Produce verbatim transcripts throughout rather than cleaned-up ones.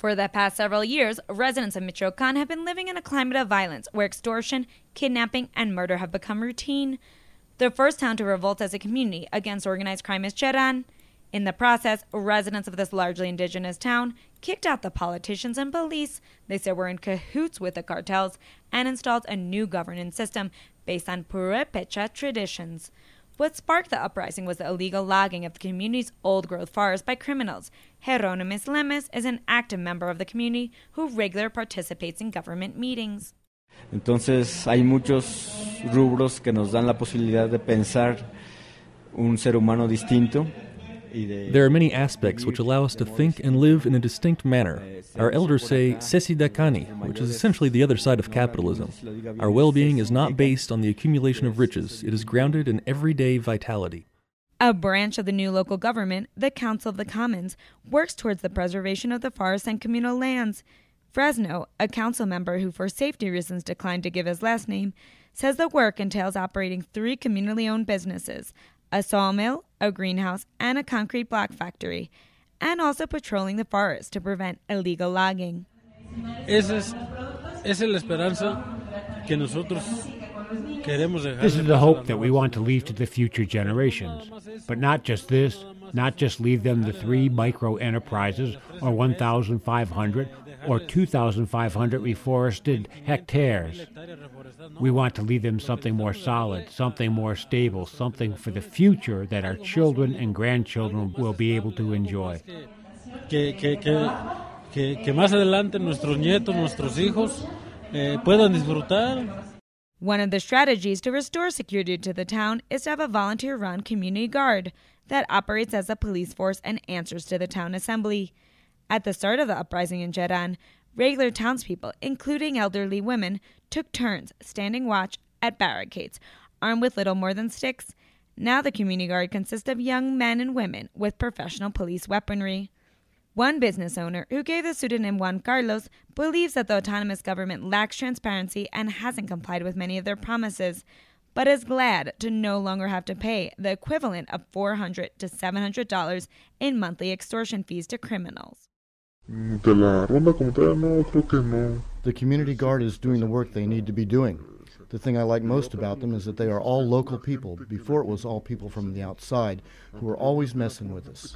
For the past several years, residents of Michoacán have been living in a climate of violence where extortion, kidnapping, and murder have become routine. The first town to revolt as a community against organized crime is Cherán. In the process, residents of this largely indigenous town kicked out the politicians and police they said were in cahoots with the cartels and installed a new governance system based on Purépecha traditions. What sparked the uprising was the illegal logging of the community's old-growth forests by criminals. Jerónimo Lemes is an active member of the community who regularly participates in government meetings. Entonces, hay muchos rubros que nos dan la posibilidad de pensar un ser humano distinto. There are many aspects which allow us to think and live in a distinct manner. Our elders say Sesidakani, which is essentially the other side of capitalism. Our well-being is not based on the accumulation of riches. It is grounded in everyday vitality. A branch of the new local government, the Council of the Commons, works towards the preservation of the forests and communal lands. Fresno, a council member who for safety reasons declined to give his last name, says the work entails operating three communally owned businesses, a sawmill, a greenhouse, and a concrete block factory, and also patrolling the forest to prevent illegal logging. Esa es, esa es la esperanza que nosotros queremos dejar. This is the hope that we want to leave to the future generations. But not just this, not just leave them the three micro-enterprises or one thousand five hundred or two thousand five hundred reforested hectares. We want to leave them something more solid, something more stable, something for the future that our children and grandchildren will be able to enjoy. Que, que, que, que, que más adelante nuestros nietos, nuestros hijos eh, puedan disfrutar. One of the strategies to restore security to the town is to have a volunteer-run community guard that operates as a police force and answers to the town assembly. At the start of the uprising in Cherán, regular townspeople, including elderly women, took turns standing watch at barricades, armed with little more than sticks. Now the community guard consists of young men and women with professional police weaponry. One business owner, who gave the pseudonym Juan Carlos, believes that the autonomous government lacks transparency and hasn't complied with many of their promises, but is glad to no longer have to pay the equivalent of four hundred to seven hundred dollars in monthly extortion fees to criminals. The community guard is doing the work they need to be doing. The thing I like most about them is that they are all local people. Before it was all people from the outside who were always messing with us.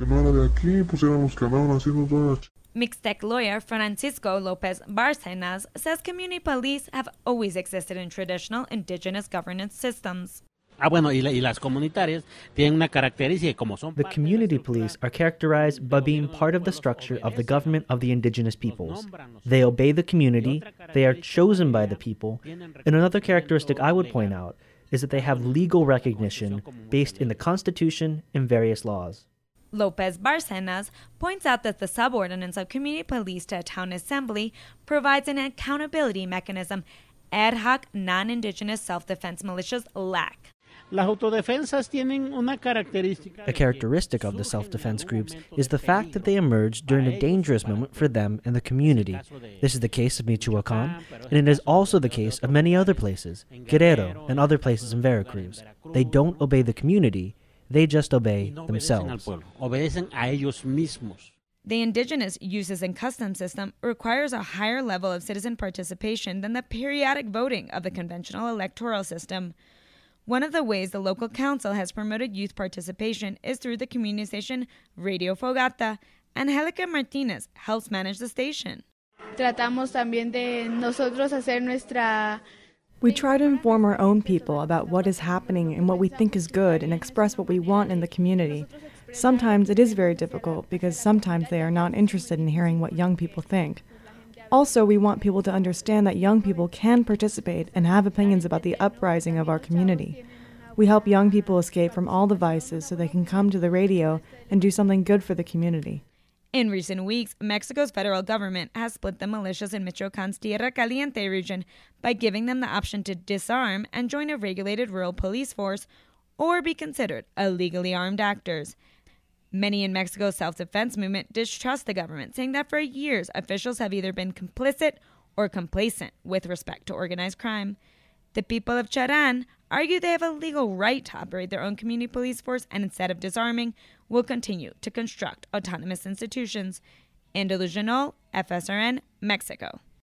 Mixtec lawyer Francisco Lopez Barcenas says community police have always existed in traditional indigenous governance systems. Ah, bueno, y, la, y las comunitarias tienen una característica como son. The community police are characterized by being part of the structure of the government of the indigenous peoples. They obey the community, they are chosen by the people, and another characteristic I would point out is that they have legal recognition based in the Constitution and various laws. Lopez Barcenas points out that the subordinance of community police to a town assembly provides an accountability mechanism ad hoc non-indigenous self-defense militias lack. Las autodefensas tienen una característica. A characteristic of the self-defense groups is the fact that they emerge during a dangerous moment for them and the community. This is the case of Michoacán, and it is also the case of many other places, Guerrero and other places in Veracruz. They don't obey the community, they just obey themselves. Obedecen a ellos mismos. The indigenous uses and customs system requires a higher level of citizen participation than the periodic voting of the conventional electoral system. One of the ways the local council has promoted youth participation is through the community station Radio Fogata. Angelica Martinez helps manage the station. Tratamos también de nosotros hacer nuestra... We try to inform our own people about what is happening and what we think is good and express what we want in the community. Sometimes it is very difficult because sometimes they are not interested in hearing what young people think. Also, we want people to understand that young people can participate and have opinions about the uprising of our community. We help young people escape from all the vices so they can come to the radio and do something good for the community. In recent weeks, Mexico's federal government has split the militias in Michoacán's Tierra Caliente region by giving them the option to disarm and join a regulated rural police force or be considered illegally armed actors. Many in Mexico's self-defense movement distrust the government, saying that for years officials have either been complicit or complacent with respect to organized crime. The people of Cherán argue they have a legal right to operate their own community police force and instead of disarming, will continue to construct autonomous institutions. Andalusia Noel, F S R N, Mexico.